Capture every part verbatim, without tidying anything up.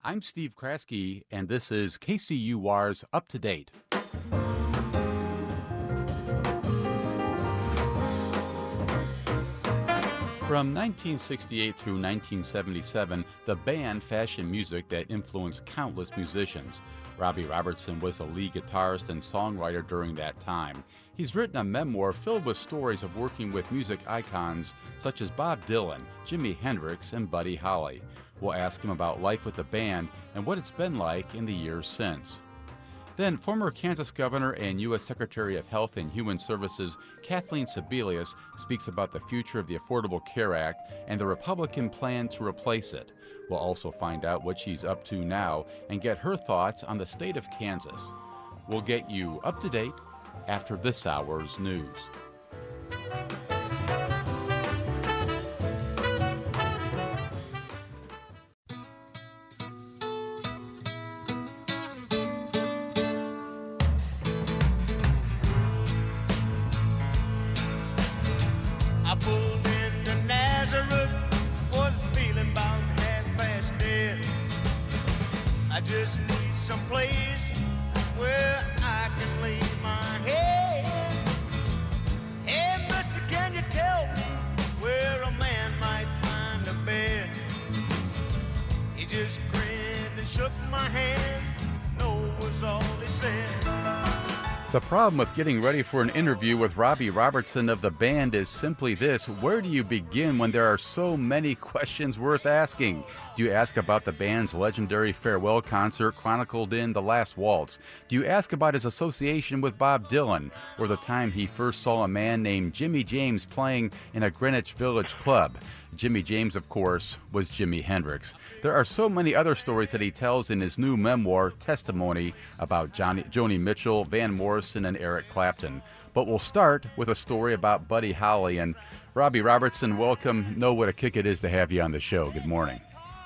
I'm Steve Kraske, and this is K C U R's Up to Date. From nineteen sixty-eight through nineteen seventy-seven, the band fashioned music that influenced countless musicians. Robbie Robertson was the lead guitarist and songwriter during that time. He's written a memoir filled with stories of working with music icons such as Bob Dylan, Jimi Hendrix, and Buddy Holly. We'll ask him about life with the band and what it's been like in the years since. Then, former Kansas Governor and U S Secretary of Health and Human Services Kathleen Sebelius speaks about the future of the Affordable Care Act and the Republican plan to replace it. We'll also find out what she's up to now and get her thoughts on the state of Kansas. We'll get you up to date after this hour's news. The problem with getting ready for an interview with Robbie Robertson of the band is simply this: where do you begin when there are so many questions worth asking? Do you ask about the band's legendary farewell concert chronicled in The Last Waltz? Do you ask about his association with Bob Dylan, or the time he first saw a man named Jimmy James playing in a Greenwich Village club? Jimmy James, of course, was Jimi Hendrix. There are so many other stories that he tells in his new memoir, Testimony, about Johnny, Joni Mitchell, Van Morrison, and Eric Clapton. But we'll start with a story about Buddy Holly. And Robbie Robertson, welcome. Know what a kick it is to have you on the show. Good morning.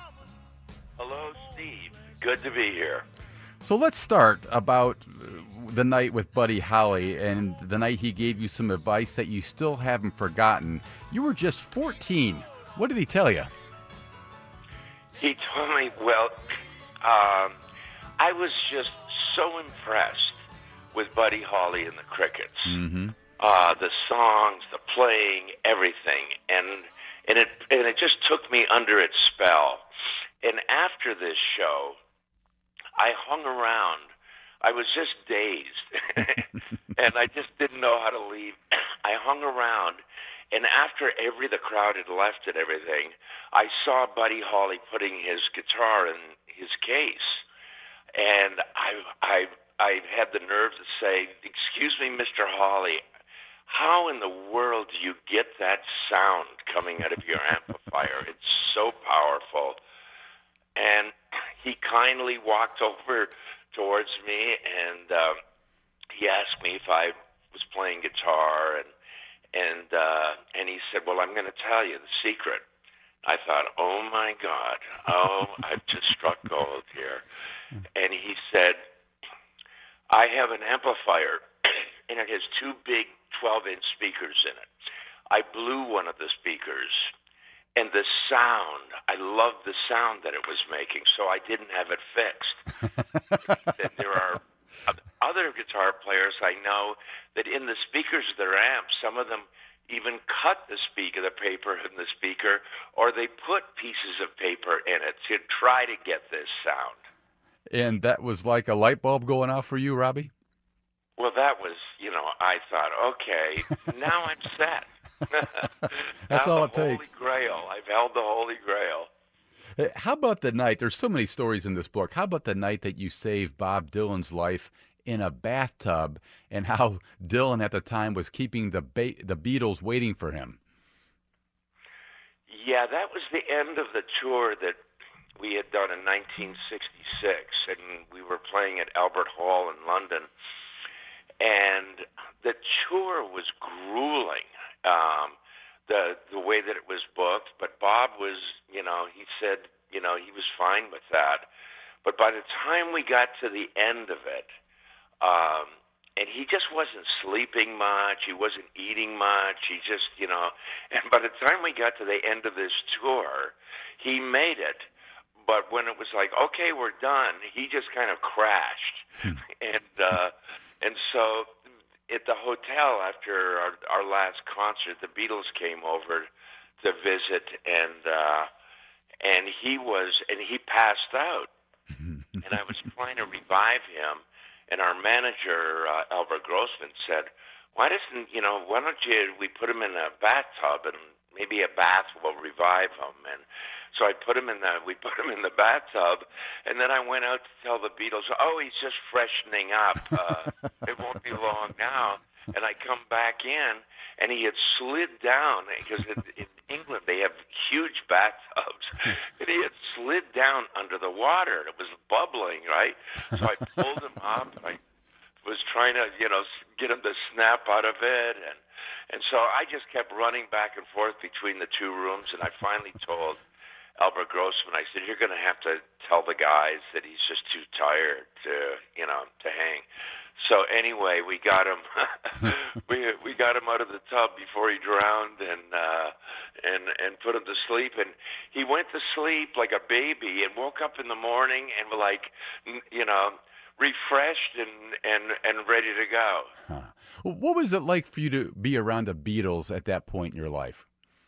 Hello, Steve. Good to be here. So let's start about the night with Buddy Holly and the night he gave you some advice that you still haven't forgotten. You were just fourteen. What did he tell you? He told me, well, um, I was just so impressed with Buddy Holly and the Crickets. Mm-hmm. Uh, the songs, the playing, everything. And and it and it just took me under its spell. And after this show, I hung around. I was just dazed, and I just didn't know how to leave. I hung around, and after every the crowd had left and everything, I saw Buddy Holly putting his guitar in his case, and I I I had the nerve to say, "Excuse me, Mister Holly, how in the world do you get that sound coming out of your amplifier? It's so powerful." And he kindly walked over towards me, and uh, he asked me if I was playing guitar, and and uh, and he said, "Well, I'm going to tell you the secret." I thought, "Oh my God, oh, I've just struck gold here." And he said, "I have an amplifier, and it has two big twelve-inch speakers in it. I blew one of the speakers, and the sound, I loved the sound that it was making, so I didn't have it fixed." And there are other guitar players I know that in the speakers of their amps, some of them even cut the speaker, the paper in the speaker, or they put pieces of paper in it to try to get this sound. And that was like a light bulb going off for you, Robbie? Well, that was, you know, I thought, okay, now I'm set. That's now all the it takes. Holy Grail. I've held the Holy Grail. How about the night? There's so many stories in this book. How about the night that you saved Bob Dylan's life in a bathtub, and how Dylan at the time was keeping the ba- the Beatles waiting for him? Yeah, that was the end of the tour that we had done in nineteen sixty-six, and we were playing at Albert Hall in London. And the tour was grueling, um, the the way that it was booked. But Bob was, you know, he said, you know, he was fine with that. But by the time we got to the end of it, um, and he just wasn't sleeping much, he wasn't eating much, he just, you know, and by the time we got to the end of this tour, he made it, but when it was like, okay, we're done, he just kind of crashed. and uh, and so at the hotel after our, our last concert, the Beatles came over to visit, and uh, and he was and he passed out. And I was trying to revive him, and our manager, uh, Albert Grossman, said, why doesn't, you know, why don't you, we put him in a bathtub, and maybe a bath will revive him. And so I put him in the, we put him in the bathtub, and then I went out to tell the Beatles, oh, he's just freshening up. Uh, it won't be long now. And I come back in, and he had slid down, because in, in England they have huge bathtubs, and he had slid down under the water, and it was bubbling, right? So I pulled him up, and I was trying to, you know, get him to snap out of it, and and so I just kept running back and forth between the two rooms, and I finally told Albert Grossman, I said, you're going to have to tell the guys that he's just too tired to, you know, to hang. So anyway, we got him, we we got him out of the tub before he drowned, and uh, and and put him to sleep, and he went to sleep like a baby, and woke up in the morning and like, you know, refreshed and, and, and ready to go. Huh. What was it like for you to be around the Beatles at that point in your life?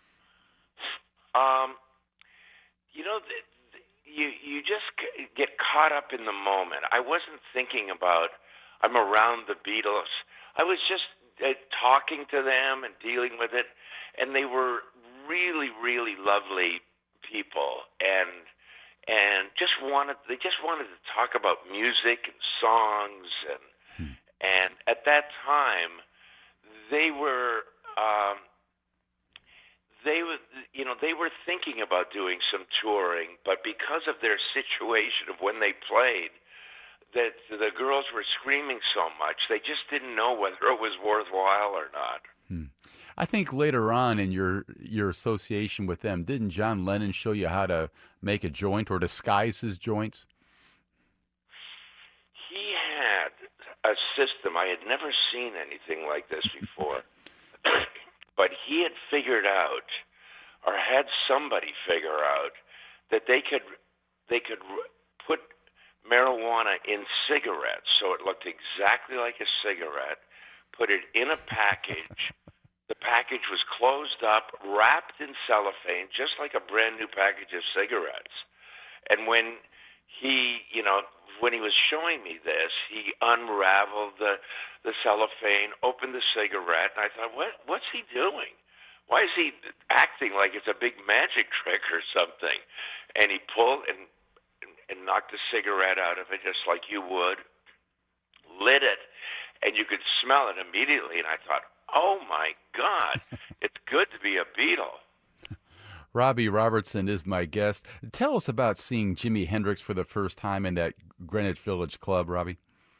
Um, you know, th- th- you you just c- get caught up in the moment. I wasn't thinking about I'm around the Beatles. I was just uh, talking to them and dealing with it, and they were really, really lovely people, and and just wanted they just wanted to talk about music and songs, and hmm. and at that time they were um, they were you know they were thinking about doing some touring, but because of their situation of when they played, that the girls were screaming so much, they just didn't know whether it was worthwhile or not. Hmm. I think later on in your your association with them, didn't John Lennon show you how to make a joint or disguise his joints? He had a system. I had never seen anything like this before. But he had figured out, or had somebody figure out, that they could they could put marijuana in cigarettes so it looked exactly like a cigarette, put it in a package. The package was closed up, wrapped in cellophane, just like a brand new package of cigarettes. And when he, you know, when he was showing me this, he unraveled the the cellophane, opened the cigarette, and I thought, what what's he doing? Why is he acting like it's a big magic trick or something? And he pulled and and knocked the cigarette out of it just like you would, lit it, and you could smell it immediately. And I thought, oh, my God, it's good to be a Beatle. Robbie Robertson is my guest. Tell us about seeing Jimi Hendrix for the first time in that Greenwich Village club, Robbie.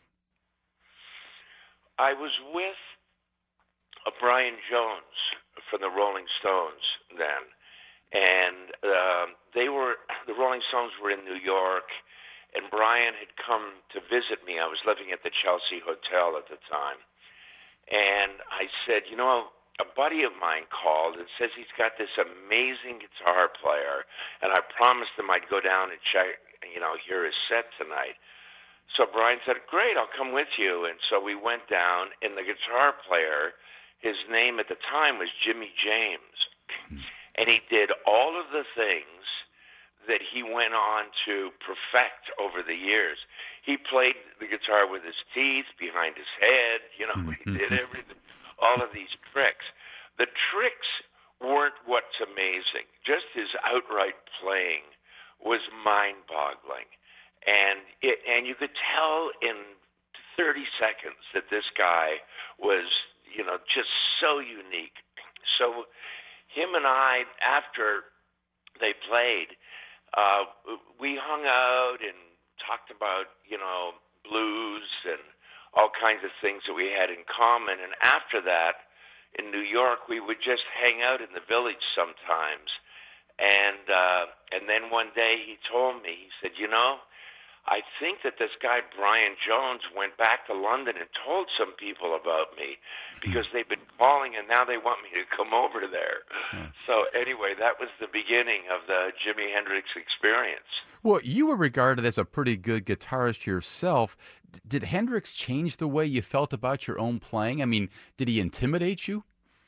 I was with uh, Brian Jones from the Rolling Stones then, and uh, they were the Rolling Stones were in New York, and Brian had come to visit me. I was living at the Chelsea Hotel at the time. And I said, you know, a buddy of mine called and says he's got this amazing guitar player, and I promised him I'd go down and check, you know, hear his set tonight. So Brian said, great, I'll come with you. And so we went down, and the guitar player, his name at the time was Jimmy James. And he did all of the things that he went on to perfect over the years. He played the guitar with his teeth, behind his head, you know, he did everything, all of these tricks. The tricks weren't what's amazing. Just his outright playing was mind-boggling. And it, and you could tell in thirty seconds that this guy was, you know, just so unique. So him and I, after they played, uh, we hung out and talked about, you know, blues and all kinds of things that we had in common. And after that, in New York, we would just hang out in the Village sometimes. And uh, and then one day he told me, he said, you know, I think that this guy, Brian Jones, went back to London and told some people about me because they've been calling and now they want me to come over there. Hmm. So anyway, that was the beginning of the Jimi Hendrix experience. Well, you were regarded as a pretty good guitarist yourself. D- did Hendrix change the way you felt about your own playing? I mean, did he intimidate you?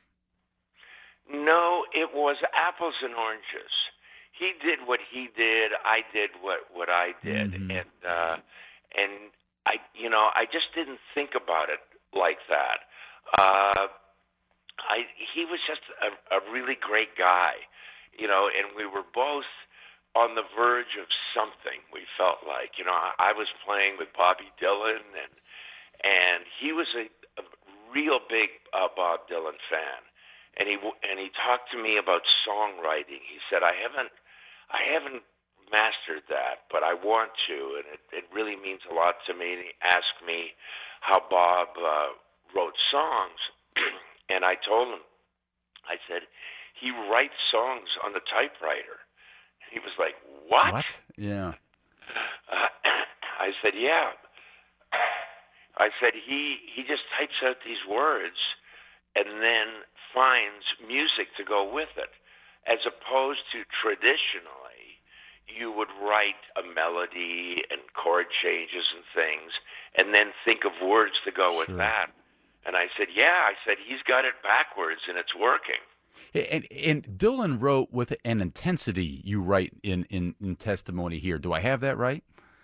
No, it was apples and oranges. He did what he did. I did what, what I did, mm-hmm. and uh, and I, you know, I just didn't think about it like that. Uh, I he was just a, a really great guy, you know, and we were both on the verge of something. We felt like, you know, I, I was playing with Bobby Dylan, and and he was a, a real big uh, Bob Dylan fan, and he and he talked to me about songwriting. He said, I haven't. I haven't mastered that, but I want to, and it, it really means a lot to me. And he asked me how Bob uh, wrote songs, and I told him, I said, he writes songs on the typewriter. He was like, what? What? Yeah. Uh, I said, yeah. I said, he, he just types out these words and then finds music to go with it. As opposed to traditionally, you would write a melody and chord changes and things, and then think of words to go sure. with that. And I said, yeah, I said, he's got it backwards, and it's working. And, and Dylan wrote with an intensity, you write in, in, in testimony here. Do I have that right?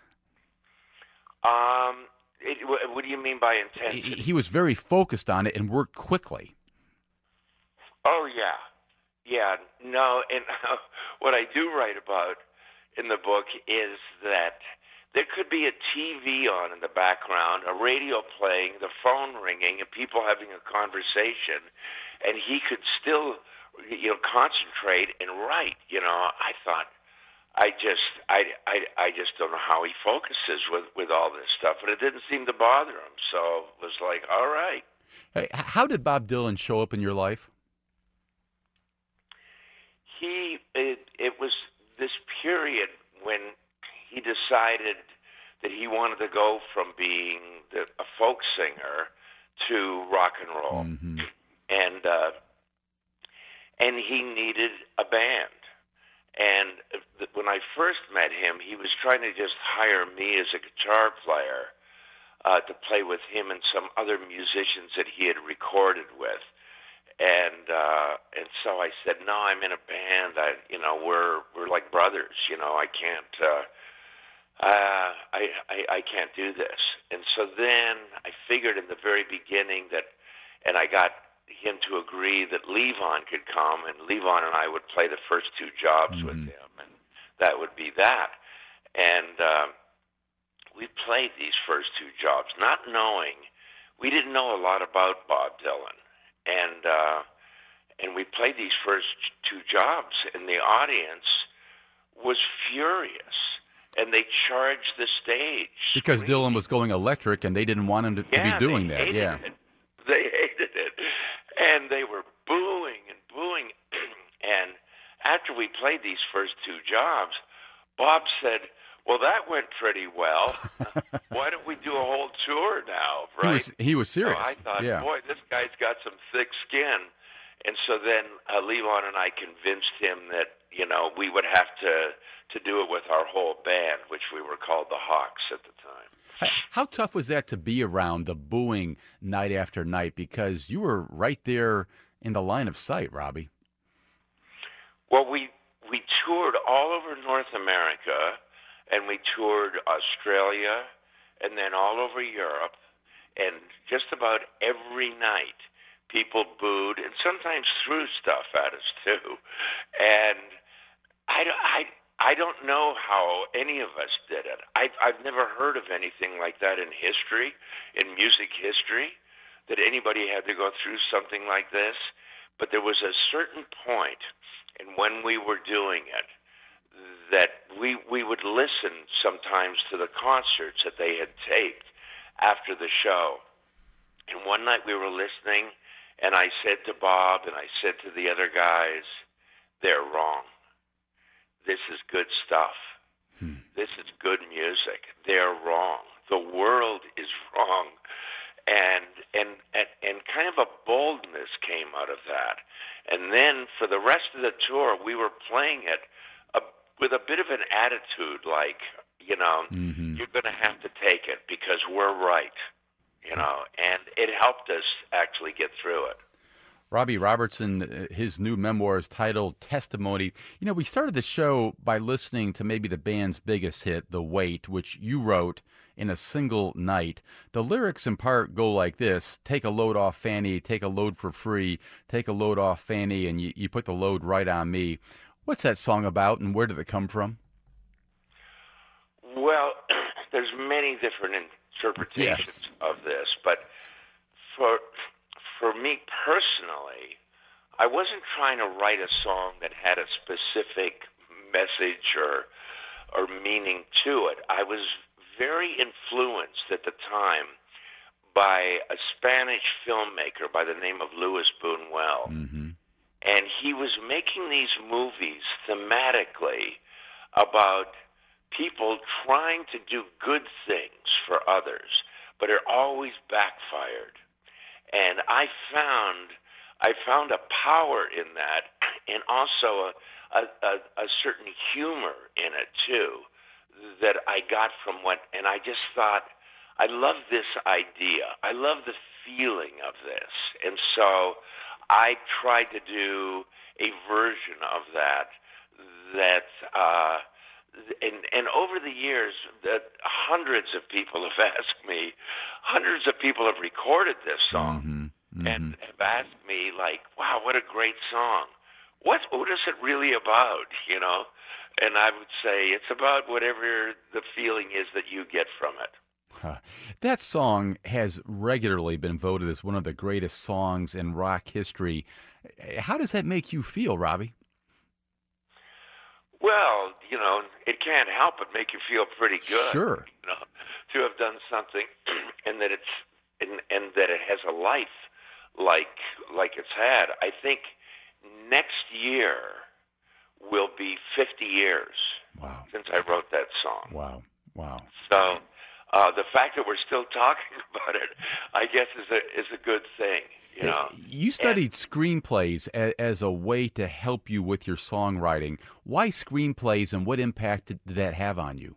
Um, it, what do you mean by intensity? He was very focused on it and worked quickly. Oh, yeah. Yeah, no, and uh, what I do write about in the book is that there could be a T V on in the background, a radio playing, the phone ringing, and people having a conversation, and he could still, you know, concentrate and write. You know, I thought, I just, I, I, I just don't know how he focuses with, with all this stuff, but it didn't seem to bother him, so it was like, all right. Hey, how did Bob Dylan show up in your life? He, it, it was this period when he decided that he wanted to go from being the, a folk singer to rock and roll, mm-hmm. and uh, and he needed a band. And th- when I first met him, he was trying to just hire me as a guitar player uh, to play with him and some other musicians that he had recorded with. And uh, and so I said, no, I'm in a band. I, you know, we're we're like brothers. You know, I can't, uh, uh, I, I I can't do this. And so then I figured in the very beginning that, and I got him to agree that Levon could come, and Levon and I would play the first two jobs mm-hmm. with him, and that would be that. And uh, we played these first two jobs, not knowing, we didn't know a lot about Bob Dylan. And uh, and we played these first two jobs, and the audience was furious, and they charged the stage because Dylan was going electric, and they didn't want him to, yeah, to be doing they that. Hated yeah, it. They hated it, and they were booing and booing. And after we played these first two jobs, Bob said, well, that went pretty well. Why don't we do a whole tour now, right? He was, he was serious. So I thought, yeah. boy, this guy's got some thick skin. And so then uh, Levon and I convinced him that, you know, we would have to, to do it with our whole band, which we were called the Hawks at the time. How tough was that to be around, the booing night after night? Because you were right there in the line of sight, Robbie. Well, we, we toured all over North America. And we toured Australia and then all over Europe. And just about every night, people booed and sometimes threw stuff at us, too. And I, I, I don't know how any of us did it. I've, I've never heard of anything like that in history, in music history, that anybody had to go through something like this. But there was a certain point, and when we were doing it, that we we would listen sometimes to the concerts that they had taped after the show. And one night we were listening, and I said to Bob and I said to the other guys, they're wrong. This is good stuff. Hmm. This is good music. wrong. The world is wrong. And, and, and, and kind of a boldness came out of that. And then for the rest of the tour, we were playing it a, with a bit of an attitude like, you know, mm-hmm. you're going to have to take it because we're right, you know, and it helped us actually get through it. Robbie Robertson, his new memoir is titled Testimony. You know, we started the show by listening to maybe the band's biggest hit, The Weight, which you wrote in a single night. The lyrics in part go like this: take a load off Fanny, take a load for free, take a load off Fanny, and you, you put the load right on me. What's that song about, and where did it come from? Well, there's many different interpretations yes. of this, but for for me personally, I wasn't trying to write a song that had a specific message or or meaning to it. I was very influenced at the time by a Spanish filmmaker by the name of Luis Buñuel. Mm-hmm. And he was making these movies thematically about people trying to do good things for others, but it always backfired. And I found I found a power in that, and also a, a, a, a certain humor in it too, that I got from what. And I just thought, I love this idea. I love the feeling of this, and so I tried to do a version of that. That. Uh, And, and over the years, that hundreds of people have asked me, hundreds of people have recorded this song mm-hmm, mm-hmm. and have asked me, like, wow, what a great song. What, what is it really about, you know? And I would say it's about whatever the feeling is that you get from it. Huh. That song has regularly been voted as one of the greatest songs in rock history. How does that make you feel, Robbie? Well, you know, it can't help but make you feel pretty good. Sure. You know, to have done something, and that it's and, and that it has a life like like it's had. I think next year will be fifty years. Wow. Since I wrote that song. Wow. Wow. So uh, the fact that we're still talking about it, I guess, is a is a good thing. You know, you studied and, screenplays as, as a way to help you with your songwriting. Why screenplays, and what impact did that have on you?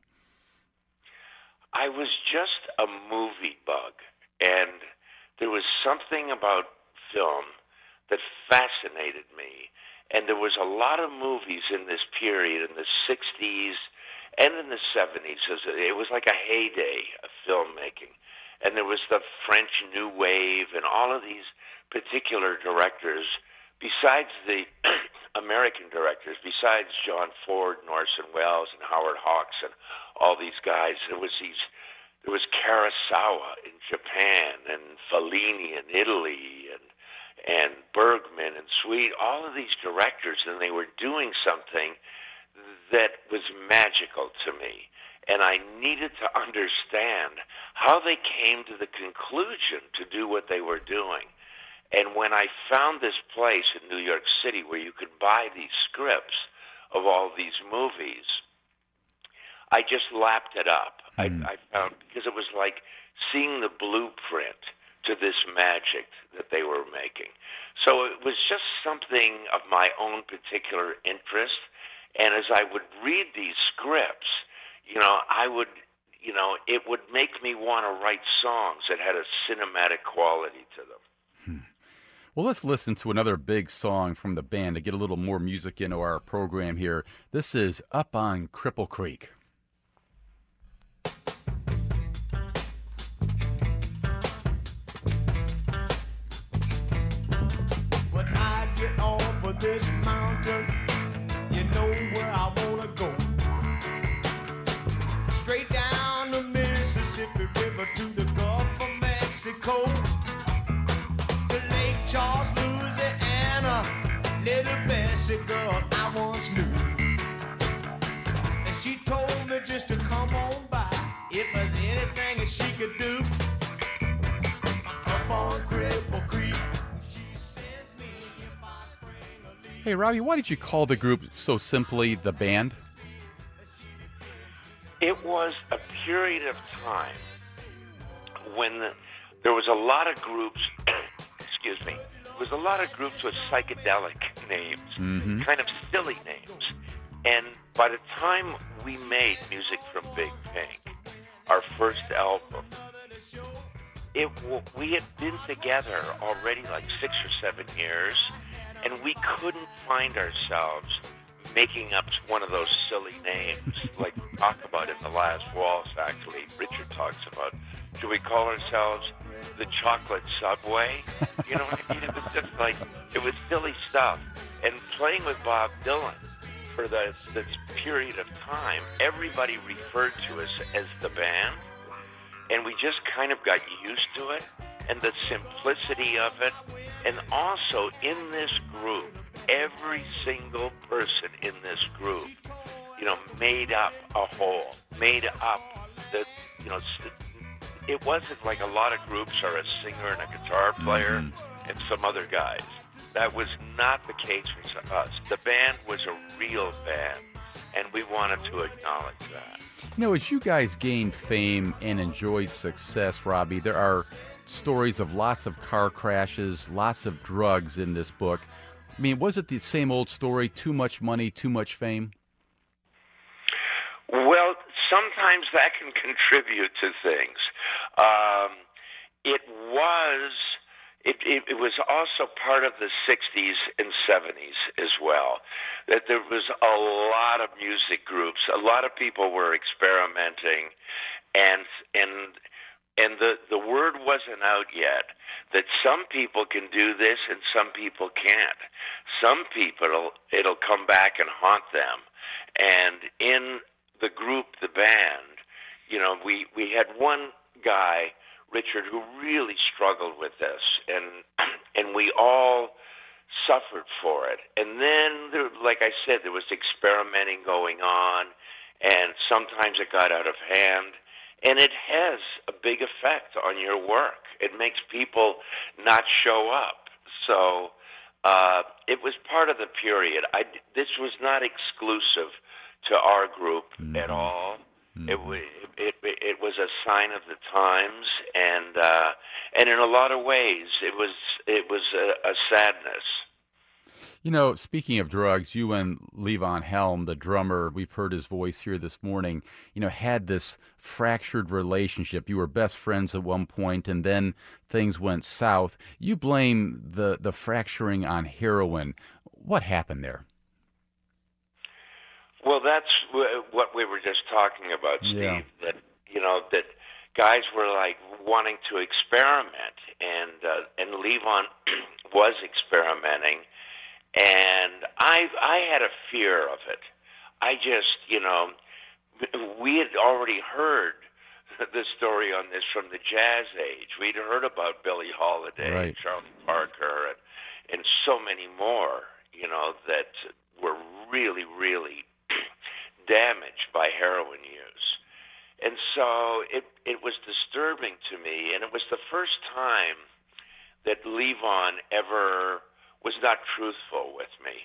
I was just a movie bug, and there was something about film that fascinated me. And there was a lot of movies in this period, in the sixties and in the seventies. It was like a heyday of filmmaking. And there was the French New Wave and all of these particular directors, besides the American directors, besides John Ford and Orson Welles and Howard Hawks and all these guys, there was these, there was Kurosawa in Japan and Fellini in Italy and and Bergman and Sweet, all of these directors, and they were doing something that was magical to me. And I needed to understand how they came to the conclusion to do what they were doing. And when I found this place in New York City where you could buy these scripts of all these movies, I just lapped it up. Mm. I, I found, because it was like seeing the blueprint to this magic that they were making. So it was just something of my own particular interest. And as I would read these scripts, you know, I would, you know, it would make me want to write songs that had a cinematic quality to them. Hmm. Well, let's listen to another big song from the band to get a little more music into our program here. This is Up on Cripple Creek. When I get over this mountain, you know where I want to go. Straight down the Mississippi River to the Gulf of Mexico, to Lake Charles, Louisiana, little Bessie girl I once knew. And she told me just to come on by if there's anything that she could do. Up on Cripple Creek, she sends me if I spring a leak. Hey, Robbie, why did you call the group so simply The Band? it was a period of time when the, there was a lot of groups, excuse me, there was a lot of groups with psychedelic names, mm-hmm. kind of silly names. And by the time we made Music from Big Pink, our first album, it we had been together already like six or seven years, and we couldn't find ourselves making up one of those silly names like we talk about in The Last Waltz, actually. Richard talks about, should we call ourselves the Chocolate Subway? You know what I mean? It was just like, it was silly stuff. And playing with Bob Dylan for the, this period of time, everybody referred to us as the band, and we just kind of got used to it, and the simplicity of it. And also, in this group, every single person in this group, you know, made up a whole, made up the, you know, it wasn't like a lot of groups are a singer and a guitar player mm-hmm. and some other guys. That was not the case for us. The band was a real band, and we wanted to acknowledge that. You know, as you guys gained fame and enjoyed success, Robbie, there are stories of lots of car crashes, lots of drugs in this book. I mean, was it the same old story, too much money, too much fame? Well, sometimes that can contribute to things. Um, it was... It, it, it was also part of the sixties and seventies as well, that there was a lot of music groups. A lot of people were experimenting, and and and the, the word wasn't out yet that some people can do this and some people can't. Some people, it'll, it'll come back and haunt them. And in the group, the band, you know, we, we had one guy, Richard, who really struggled with this, and and we all suffered for it. And then, there, like I said, there was experimenting going on, and sometimes it got out of hand, and it has a big effect on your work. It makes people not show up. So uh, it was part of the period. I, this was not exclusive to our group mm-hmm. at all. Mm-hmm. It, it, it it was a sign of the times, and uh, and in a lot of ways, it was it was a, a sadness. You know, speaking of drugs, you and Levon Helm, the drummer, we've heard his voice here this morning, you know, had this fractured relationship. You were best friends at one point, and then things went south. You blame the the fracturing on heroin. What happened there? Well, that's what we were just talking about, Steve, yeah. that, you know, that guys were, like, wanting to experiment, and uh, and Levon was experimenting, and I I had a fear of it. I just, you know, we had already heard the story on this from the jazz age. We'd heard about Billie Holiday right. and Charlie Parker and, and so many more, you know, that were really, really damaged by heroin use. And so it it was disturbing to me, and it was the first time that Levon ever was not truthful with me.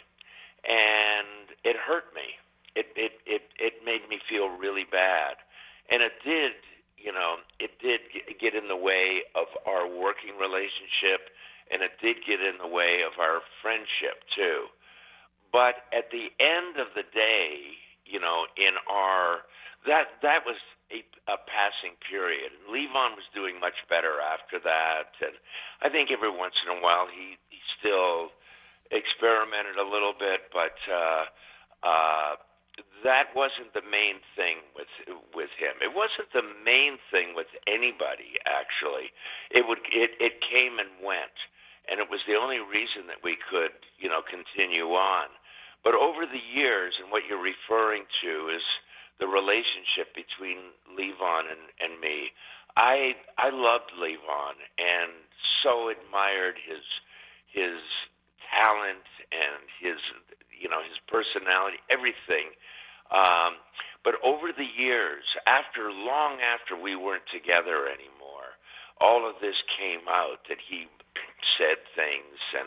And it hurt me. It it it, it made me feel really bad. And it did, you know, it did get in the way of our working relationship, and it did get in the way of our friendship too. But at the end of the day, you know, in our, that that was a, a passing period. And Levon was doing much better after that. And I think every once in a while he, he still experimented a little bit, but uh, uh, that wasn't the main thing with with him. It wasn't the main thing with anybody, actually. It would it, it came and went, and it was the only reason that we could, you know, continue on. But over the years, and what you're referring to is the relationship between Levon and, and me. I I loved Levon and so admired his his talent and his you know his personality, everything. Um, but over the years, after long after we weren't together anymore, all of this came out that he said things and.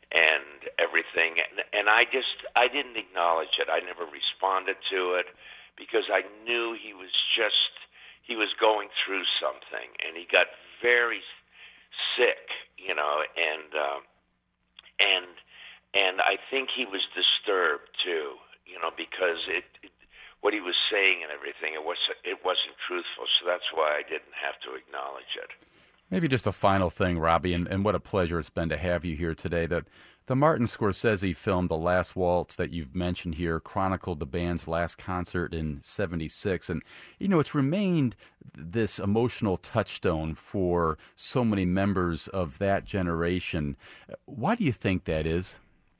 and everything, and, and I just, I didn't acknowledge it. I never responded to it because I knew he was just, he was going through something, and he got very sick, you know, and um, and and I think he was disturbed too, you know, because it, it what he was saying and everything, it was it wasn't truthful, so that's why I didn't have to acknowledge it. Maybe just a final thing, Robbie, and, and what a pleasure it's been to have you here today. That the Martin Scorsese film, The Last Waltz, that you've mentioned here, chronicled the band's last concert in seventy-six. And, you know, it's remained this emotional touchstone for so many members of that generation. Why do you think that is?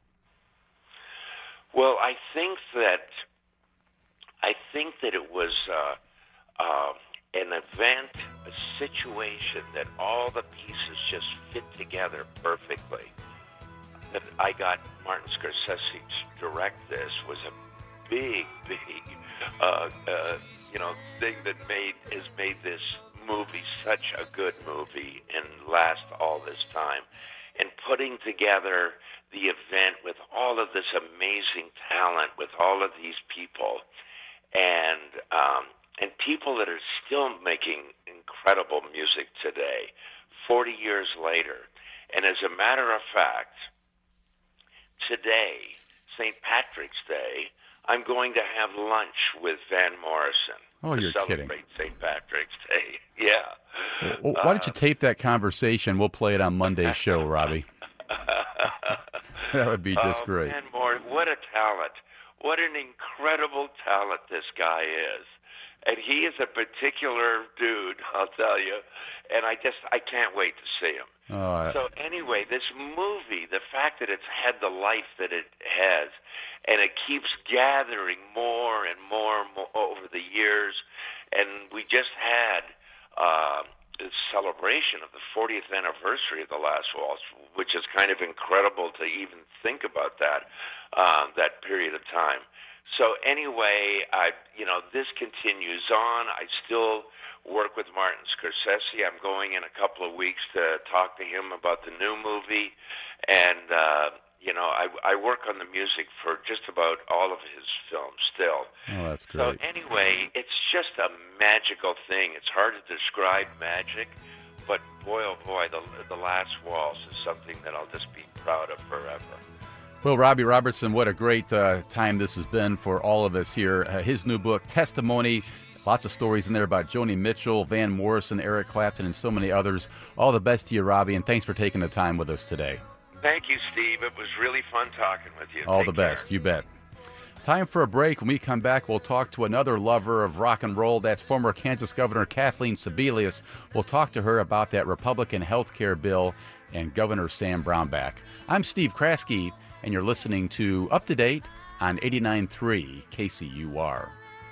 Well, I think that I think that it was uh, uh, an event, a situation that all the pieces just fit together perfectly. That I got Martin Scorsese to direct this was a big, big, uh, uh, you know, thing that made has made this movie such a good movie and last all this time. And putting together the event with all of this amazing talent, with all of these people, and um, and people that are still making incredible music today, forty years later. And as a matter of fact, today, Saint Patrick's Day, I'm going to have lunch with Van Morrison. Oh, to you're celebrate kidding. Saint Patrick's Day. Yeah. Well, why don't you tape that conversation? We'll play it on Monday's show, Robbie. That would be just oh, great. Van Morrison, what a talent. What an incredible talent this guy is. And he is a particular dude, I'll tell you. And I just, I can't wait to see him. Oh, I... So anyway, this movie, the fact that it's had the life that it has, and it keeps gathering more and more and more over the years, and we just had uh, this celebration of the fortieth anniversary of The Last Waltz, which is kind of incredible to even think about that, uh, that period of time. So anyway, I, you know, this continues on. I still work with Martin Scorsese. I'm going in a couple of weeks to talk to him about the new movie. And, uh, you know, I, I work on the music for just about all of his films still. Oh, that's great. So anyway, it's just a magical thing. It's hard to describe magic, but boy, oh boy, the, the Last Waltz is something that I'll just be proud of forever. Well, Robbie Robertson, what a great uh, time this has been for all of us here. Uh, his new book, Testimony, lots of stories in there about Joni Mitchell, Van Morrison, Eric Clapton, and so many others. All the best to you, Robbie, and thanks for taking the time with us today. Thank you, Steve. It was really fun talking with you. All Take the best. care. You bet. Time for a break. When we come back, we'll talk to another lover of rock and roll. That's former Kansas Governor Kathleen Sebelius. We'll talk to her about that Republican health care bill and Governor Sam Brownback. I'm Steve Kraske, and you're listening to Up to Date on eighty-nine point three K C U R.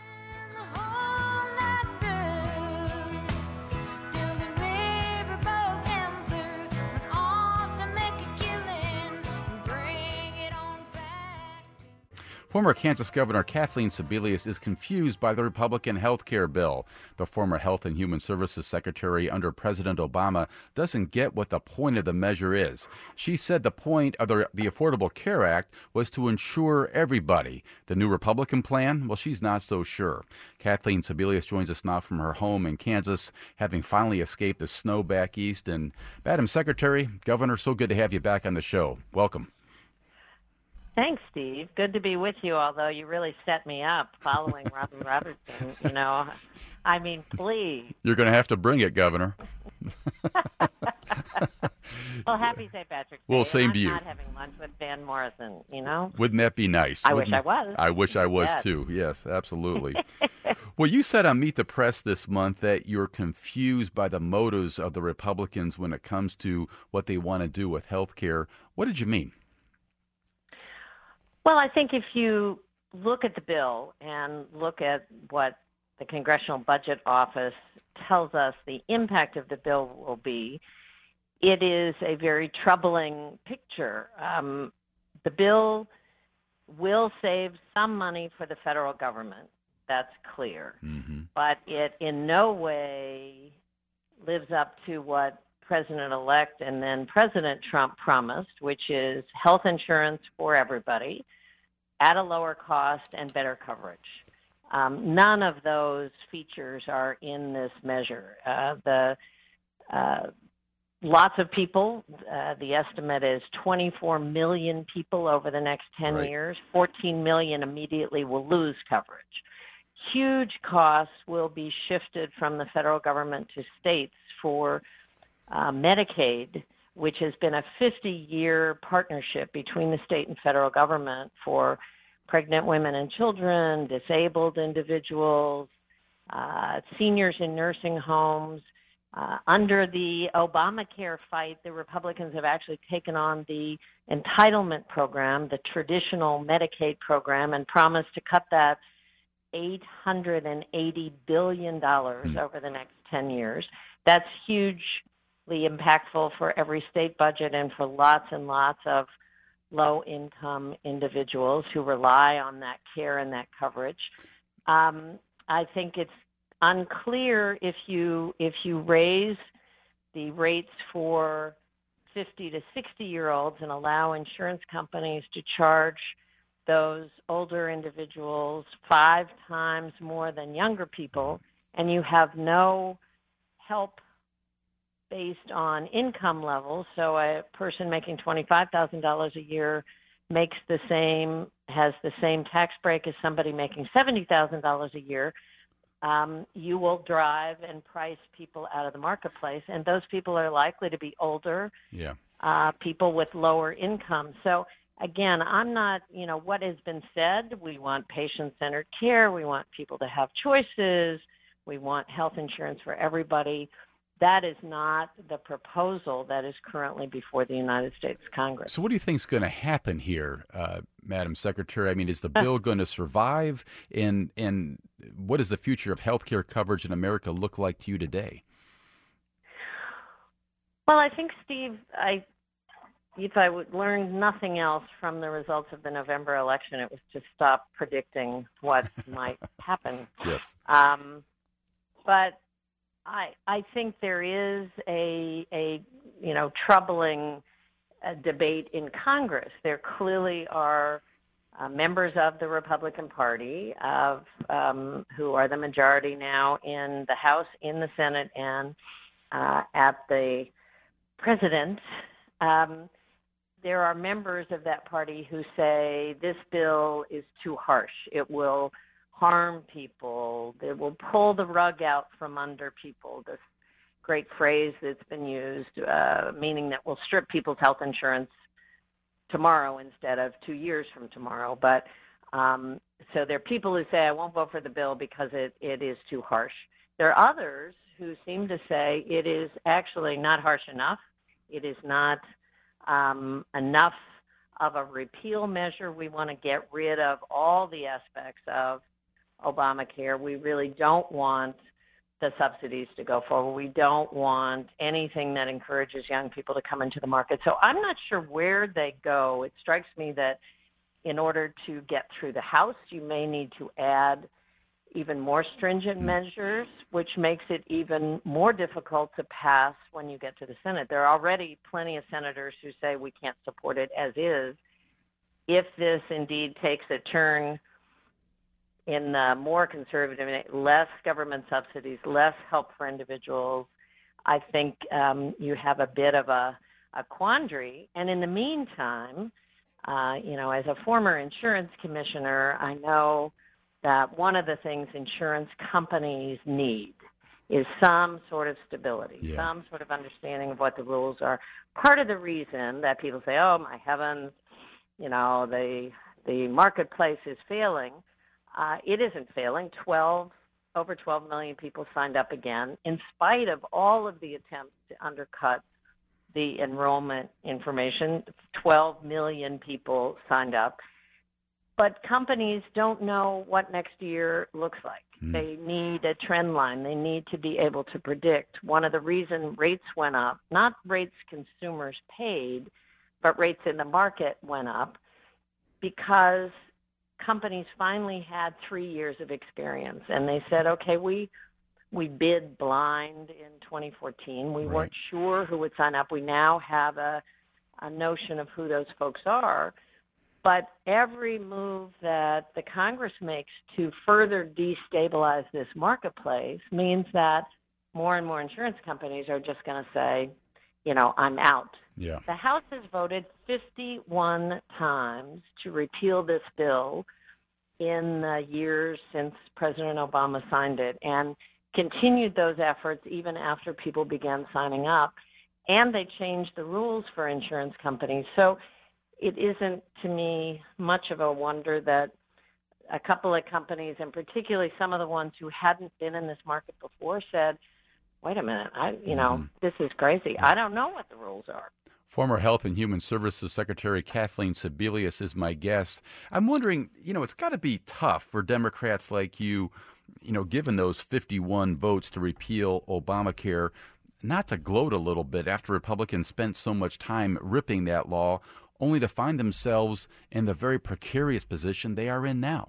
Former Kansas Governor Kathleen Sebelius is confused by the Republican health care bill. The former Health and Human Services Secretary under President Obama doesn't get what the point of the measure is. She said the point of the, the Affordable Care Act was to insure everybody. The new Republican plan? Well, she's not so sure. Kathleen Sebelius joins us now from her home in Kansas, having finally escaped the snow back east. And Madam Secretary, Governor, so good to have you back on the show. Welcome. Thanks, Steve. Good to be with you, although you really set me up following Robin Robertson. You know, I mean, please. You're going to have to bring it, Governor. Well, happy Saint Patrick's Day. Well, same I'm to you. not having lunch with Van Morrison, you know? Wouldn't that be nice? I Wouldn't wish it? I was. I wish I was, Yes. too. Yes, absolutely. Well, you said on Meet the Press this month that you're confused by the motives of the Republicans when it comes to what they want to do with health care. What did you mean? Well, I think if you look at the bill and look at what the Congressional Budget Office tells us the impact of the bill will be, it is a very troubling picture. Um, the bill will save some money for the federal government. That's clear. Mm-hmm. But it in no way lives up to what President-elect and then President Trump promised, which is health insurance for everybody at a lower cost and better coverage. Um, none of those features are in this measure. Uh, the uh, lots of people, uh, the estimate is twenty-four million people over the next ten Right. years. fourteen million immediately will lose coverage. Huge costs will be shifted from the federal government to states for uh, Medicaid, which has been a fifty-year partnership between the state and federal government for pregnant women and children, disabled individuals, uh, seniors in nursing homes. Uh, under the Obamacare fight, the Republicans have actually taken on the entitlement program, the traditional Medicaid program, and promised to cut that eight hundred eighty billion dollars Hmm. over the next ten years. That's hugely impactful for every state budget and for lots and lots of low-income individuals who rely on that care and that coverage. Um, I think it's unclear if you if you raise the rates for fifty to sixty-year-olds and allow insurance companies to charge those older individuals five times more than younger people, and you have no help based on income levels. So a person making twenty-five thousand dollars a year makes the same, has the same tax break as somebody making seventy thousand dollars a year. Um, you will drive and price people out of the marketplace, and those people are likely to be older, Yeah. uh, people with lower income. So again, I'm not, you know, what has been said, we want patient-centered care, we want people to have choices, we want health insurance for everybody. That is not the proposal that is currently before the United States Congress. So what do you think is going to happen here, uh, Madam Secretary? I mean, is the bill going to survive? And, and what does the future of health care coverage in America look like to you today? Well, I think, Steve, I if I would learn nothing else from the results of the November election, it was to stop predicting what might happen. Yes. Um, but I I think there is a a you know troubling uh, debate in Congress. There clearly are uh, members of the Republican Party of um, who are the majority now in the House, in the Senate, and uh, at the President. Um, there are members of that party who say this bill is too harsh. It will harm people. It will pull the rug out from under people. This great phrase that's been used, uh, meaning that we'll strip people's health insurance tomorrow instead of two years from tomorrow. But um, so there are people who say, I won't vote for the bill because it, it is too harsh. There are others who seem to say it is actually not harsh enough. It is not um, enough of a repeal measure. We want to get rid of all the aspects of Obamacare. We really don't want the subsidies to go forward. We don't want anything that encourages young people to come into the market. So I'm not sure where they go. It strikes me that in order to get through the House, you may need to add even more stringent measures, which makes it even more difficult to pass when you get to the Senate. There are already plenty of senators who say we can't support it as is. If this indeed takes a turn in the more conservative, less government subsidies, less help for individuals, I think um, you have a bit of a, a quandary. And in the meantime, uh, you know, as a former insurance commissioner, I know that one of the things insurance companies need is some sort of stability, Yeah. some sort of understanding of what the rules are. Part of the reason that people say, oh, my heavens, you know, the the marketplace is failing, uh, it isn't failing. twelve, over twelve million people signed up again, in spite of all of the attempts to undercut the enrollment information. twelve million people signed up. But companies don't know what next year looks like. Mm. They need a trend line. They need to be able to predict. One of the reasons rates went up, not rates consumers paid, but rates in the market went up, because companies finally had three years of experience. And they said, okay, we we bid blind in twenty fourteen. We right. weren't sure who would sign up. We now have a, a notion of who those folks are. But every move that the Congress makes to further destabilize this marketplace means that more and more insurance companies are just going to say, you know, I'm out. Yeah. The House has voted fifty-one times to repeal this bill in the years since President Obama signed it, and continued those efforts even after people began signing up. And they changed the rules for insurance companies. So it isn't, to me, much of a wonder that a couple of companies, and particularly some of the ones who hadn't been in this market before, said, wait a minute, I, you know, mm-hmm. this is crazy. I don't know what the rules are. Former Health and Human Services Secretary Kathleen Sebelius is my guest. I'm wondering, you know, it's got to be tough for Democrats like you, you know, given those fifty-one votes to repeal Obamacare, not to gloat a little bit after Republicans spent so much time ripping that law, only to find themselves in the very precarious position they are in now.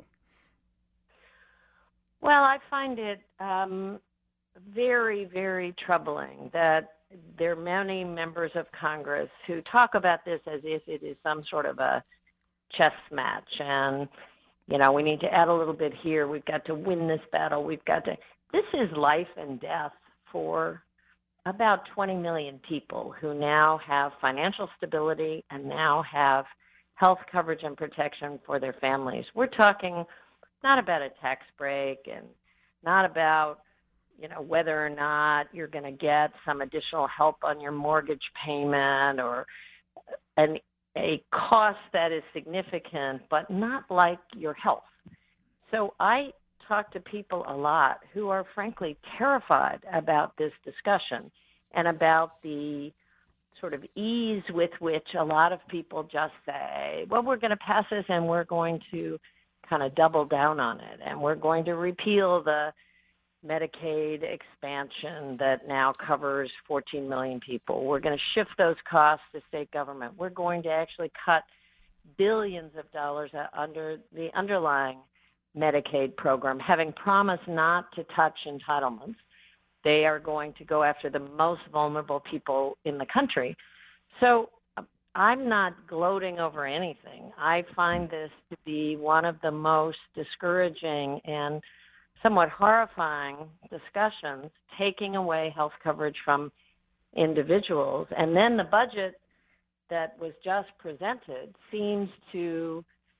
Well, I find it um, very, very troubling that there are many members of Congress who talk about this as if it is some sort of a chess match. And, you know, we need to add a little bit here. We've got to win this battle. We've got to. This is life and death for about twenty million people who now have financial stability and now have health coverage and protection for their families. We're talking not about a tax break and not about, you know, whether or not you're going to get some additional help on your mortgage payment or an, a cost that is significant, but not like your health. So I talk to people a lot who are frankly terrified about this discussion and about the sort of ease with which a lot of people just say, well, we're going to pass this and we're going to kind of double down on it and we're going to repeal the Medicaid expansion that now covers fourteen million people. We're going to shift those costs to state government. We're going to actually cut billions of dollars under the underlying Medicaid program, having promised not to touch entitlements. They are going to go after the most vulnerable people in the country. So I'm not gloating over anything. I find this to be one of the most discouraging and somewhat horrifying discussions, taking away health coverage from individuals. And then the budget that was just presented seems to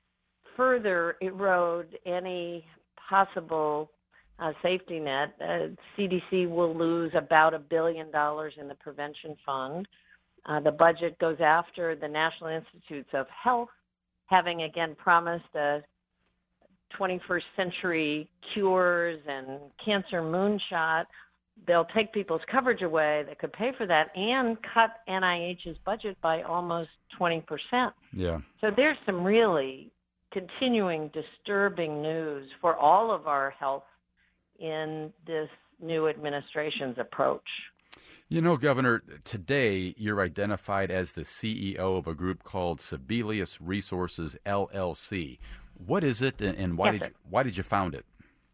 further erode any possible uh, safety net. Uh, C D C will lose about a billion dollars in the prevention fund. Uh, the budget goes after the National Institutes of Health, having again promised a twenty-first century cures and cancer moonshot. They'll take people's coverage away that could pay for that and cut N I H's budget by almost twenty percent. Yeah. So there's some really continuing disturbing news for all of our health in this new administration's approach. You know, Governor, today you're identified as the C E O of a group called Sebelius Resources, L L C. What is it, and why yes, did you, why did you found it?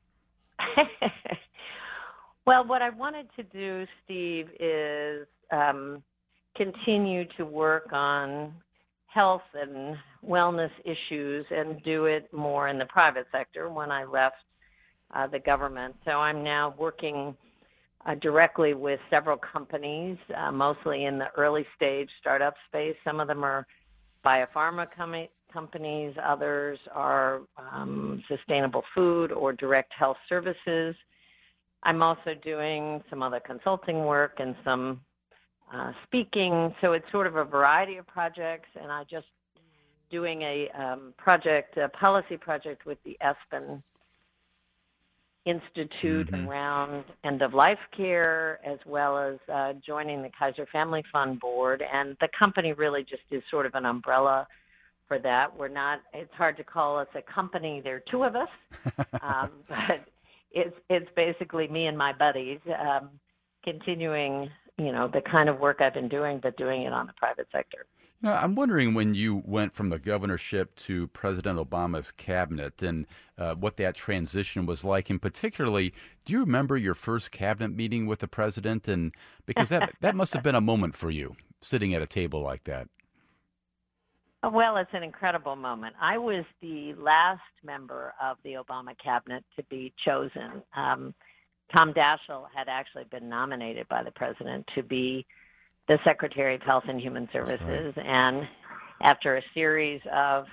Well, what I wanted to do, Steve, is um, continue to work on health and wellness issues and do it more in the private sector when I left uh, the government. So I'm now working uh, directly with several companies, uh, mostly in the early stage startup space. Some of them are biopharma com- companies, others are um, sustainable food or direct health services. I'm also doing some other consulting work and some uh, speaking, so it's sort of a variety of projects, and I just doing a um, project, a policy project with the Aspen Institute mm-hmm. around end-of-life care, as well as uh, joining the Kaiser Family Fund board, and the company really just is sort of an umbrella for that. We're not, it's hard to call us a company, there are two of us, um, but it's it's basically me and my buddies um, continuing, you know, the kind of work I've been doing, but doing it on the private sector. You know, I'm wondering when you went from the governorship to President Obama's cabinet and uh, what that transition was like, and particularly, do you remember your first cabinet meeting with the president? And because that that must have been a moment for you, sitting at a table like that. Well, it's an incredible moment. I was the last member of the Obama cabinet to be chosen. Um, Tom Daschle had actually been nominated by the president to be the Secretary of Health and Human Services, right. and after a series of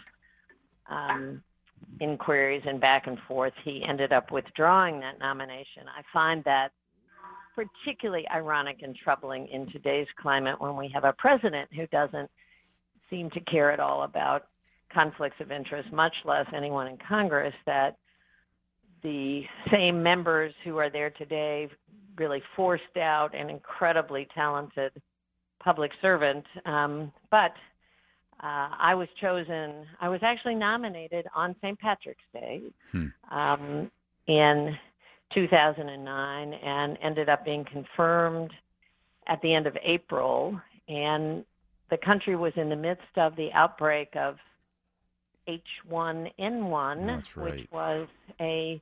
um, inquiries and back and forth, he ended up withdrawing that nomination. I find that particularly ironic and troubling in today's climate when we have a president who doesn't seem to care at all about conflicts of interest, much less anyone in Congress, that the same members who are there today really forced out an incredibly talented public servant. Um, but uh, I was chosen, I was actually nominated on Saint Patrick's Day hmm. um, in two thousand nine and ended up being confirmed at the end of April. And the country was in the midst of the outbreak of H one N one, That's right. which was a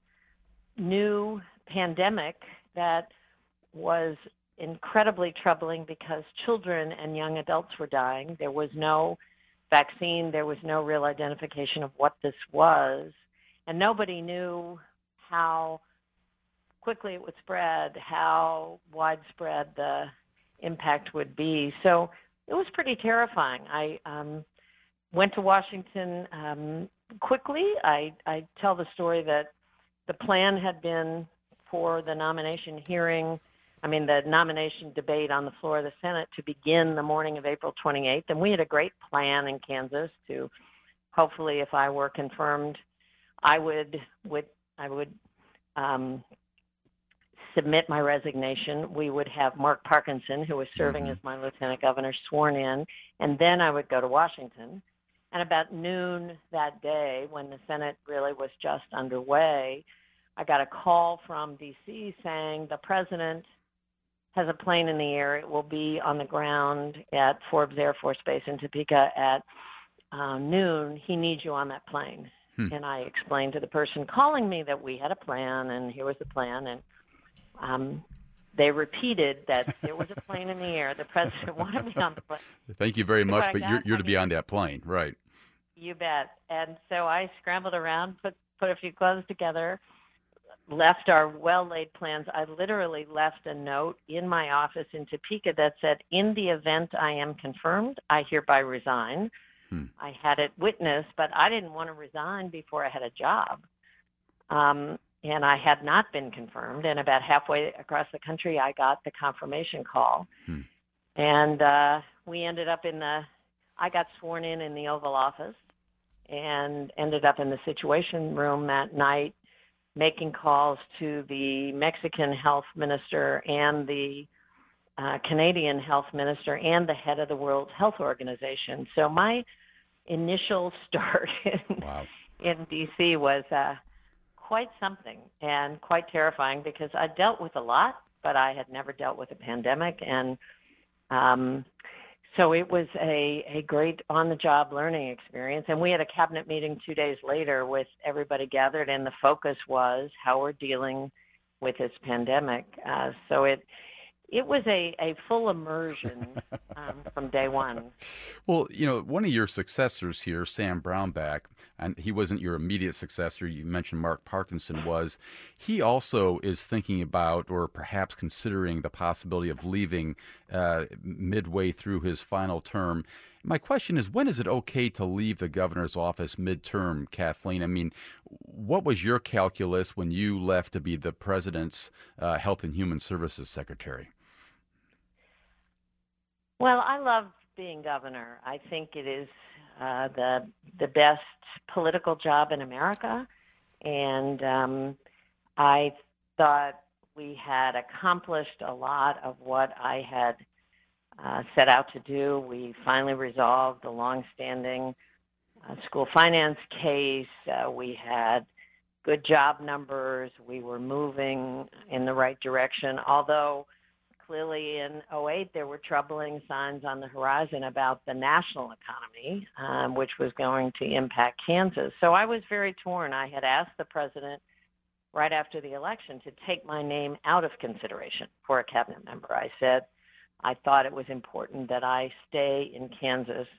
new pandemic that was incredibly troubling because children and young adults were dying. There was no vaccine. There was no real identification of what this was. And nobody knew how quickly it would spread, how widespread the impact would be. So it was pretty terrifying. I um, went to Washington um, quickly. I, I tell the story that the plan had been for the nomination hearing, I mean, the nomination debate on the floor of the Senate to begin the morning of April twenty-eighth. And we had a great plan in Kansas to hopefully, if I were confirmed, I would, would I would um, submit my resignation. We would have Mark Parkinson, who was serving mm-hmm. as my lieutenant governor, sworn in, and then I would go to Washington. And about noon that day, when the Senate really was just underway, I got a call from D C saying the president has a plane in the air. It will be on the ground at Forbes Air Force Base in Topeka at uh, noon. He needs you on that plane. Hmm. And I explained to the person calling me that we had a plan, and here was the plan. And um, they repeated that there was a plane in the air. The president wanted me on the plane. Thank you very much, so but got, you're, you're I to mean, be on that plane, right? You bet. And so I scrambled around, put put a few clothes together, left our well-laid plans. I literally left a note in my office in Topeka that said, in the event I am confirmed, I hereby resign. Hmm. I had it witnessed, but I didn't want to resign before I had a job. Um, and I had not been confirmed. And about halfway across the country, I got the confirmation call. Hmm. And uh, we ended up in the, I got sworn in in the Oval Office and ended up in the Situation Room that night, making calls to the Mexican health minister and the uh, Canadian health minister and the head of the World Health Organization. So my initial start in, wow. in D C was uh, quite something and quite terrifying because I dealt with a lot, but I had never dealt with a pandemic. And um, so it was a, a great on-the-job learning experience. And we had a cabinet meeting two days later with everybody gathered, and the focus was how we're dealing with this pandemic. Uh, so it it was a, a full immersion um, from day one. Well, you know, one of your successors here, Sam Brownback, and he wasn't your immediate successor, you mentioned Mark Parkinson was, he also is thinking about or perhaps considering the possibility of leaving uh, midway through his final term. My question is, when is it okay to leave the governor's office midterm, Kathleen? I mean, what was your calculus when you left to be the president's uh, Health and Human Services Secretary? Well, I love being governor. I think it is uh, the the best political job in America, and um, I thought we had accomplished a lot of what I had uh, set out to do. We finally resolved the longstanding uh, school finance case. Uh, we had good job numbers. We were moving in the right direction, although clearly in oh eight, there were troubling signs on the horizon about the national economy, um, which was going to impact Kansas. So I was very torn. I had asked the president right after the election to take my name out of consideration for a cabinet member. I said I thought it was important that I stay in Kansas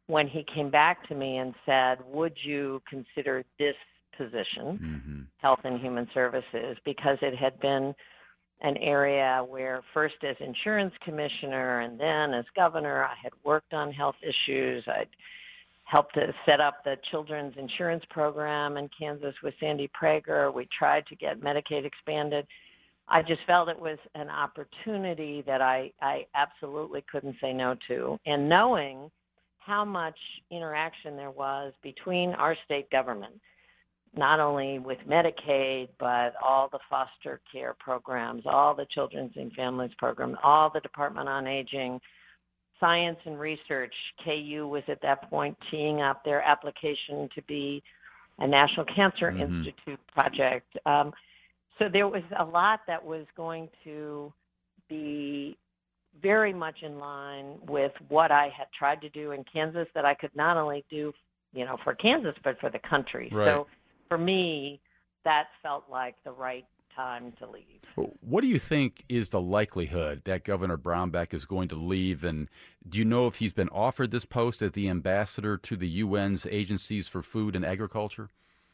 when he came back to me and said, would you consider this position, Mm-hmm. Health and Human Services, because it had been an area where first as insurance commissioner and then as governor, I had worked on health issues. I'd helped to set up the children's insurance program in Kansas with Sandy Prager. We tried to get Medicaid expanded. I just felt it was an opportunity that I, I absolutely couldn't say no to. And knowing how much interaction there was between our state government, not only with Medicaid, but all the foster care programs, all the Children's and Families programs, all the Department on Aging, science and research. K U was at that point teeing up their application to be a National Cancer Mm-hmm. Institute project. Um, so there was a lot that was going to be very much in line with what I had tried to do in Kansas that I could not only do, you know, for Kansas, but for the country. Right. So for me, that felt like the right time to leave. What do you think is the likelihood that Governor Brownback is going to leave? And do you know if he's been offered this post as the ambassador to the U N's agencies for food and agriculture?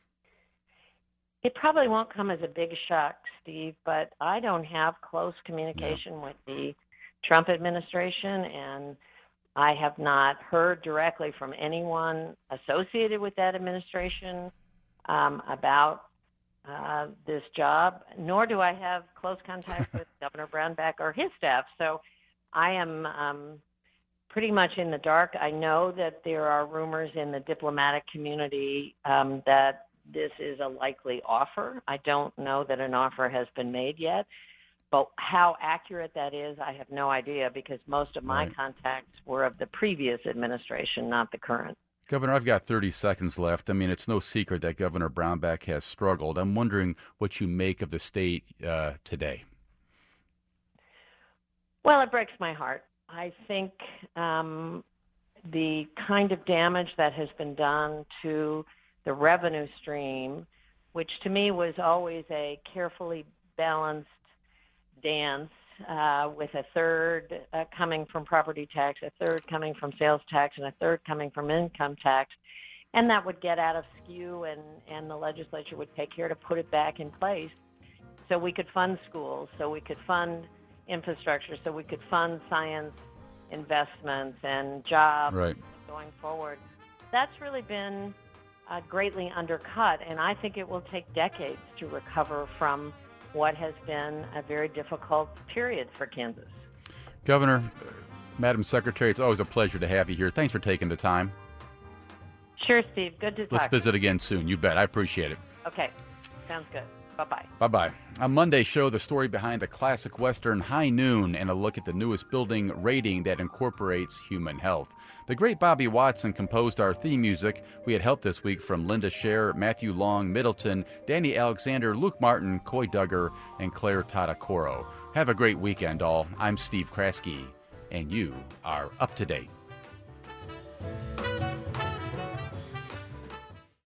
It probably won't come as a big shock, Steve, but I don't have close communication yeah. with the Trump administration, and I have not heard directly from anyone associated with that administration um, about uh, this job, nor do I have close contact with Governor Brownback or his staff. So I am um, pretty much in the dark. I know that there are rumors in the diplomatic community um, that this is a likely offer. I don't know that an offer has been made yet, but how accurate that is, I have no idea, because most of my right. contacts were of the previous administration, not the current. Governor, I've got thirty seconds left. I mean, it's no secret that Governor Brownback has struggled. I'm wondering what you make of the state uh, today. Well, it breaks my heart. I think um, the kind of damage that has been done to the revenue stream, which to me was always a carefully balanced dance, uh, with a third uh, coming from property tax, a third coming from sales tax, and a third coming from income tax. And that would get out of skew, and, and the legislature would take care to put it back in place so we could fund schools, so we could fund infrastructure, so we could fund science investments and jobs right. going forward. That's really been uh, greatly undercut, and I think it will take decades to recover from what has been a very difficult period for Kansas. Governor, Madam Secretary, it's always a pleasure to have you here. Thanks for taking the time. Sure, Steve. Good to talk. Let's visit again soon. You bet. I appreciate it. Okay. Sounds good. Bye-bye. Bye-bye. On Monday's show, the story behind the classic Western High Noon and a look at the newest building rating that incorporates human health. The great Bobby Watson composed our theme music. We had help this week from Linda Scher, Matthew Long, Middleton, Danny Alexander, Luke Martin, Coy Duggar, and Claire Tadacoro. Have a great weekend, all. I'm Steve Kraske, and you are up to date.